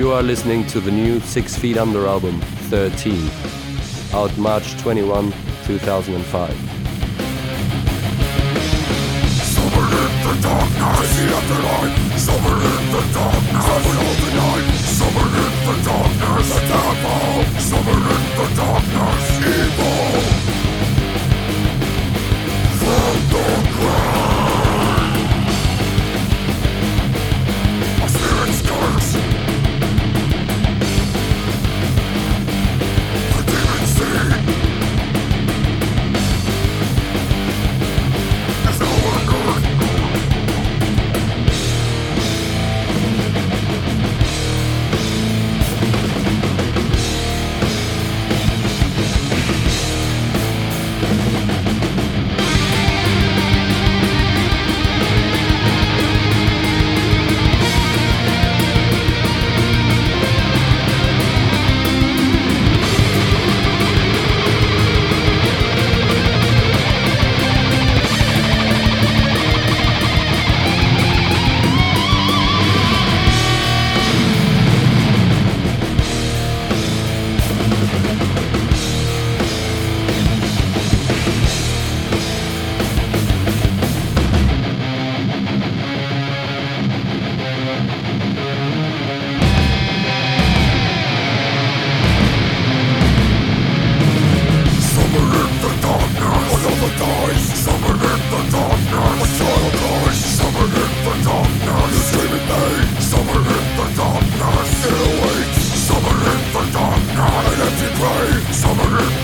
You are listening to the new 6 Feet Under album, 13, out March 21, 2005. Somewhere in the darkness, the afterlife. Somewhere in the darkness, somewhere all the night. Somewhere in the darkness, the devil. Somewhere in the darkness, evil. From the grave, our spirits curse. The demons see. There's no one good. Summer in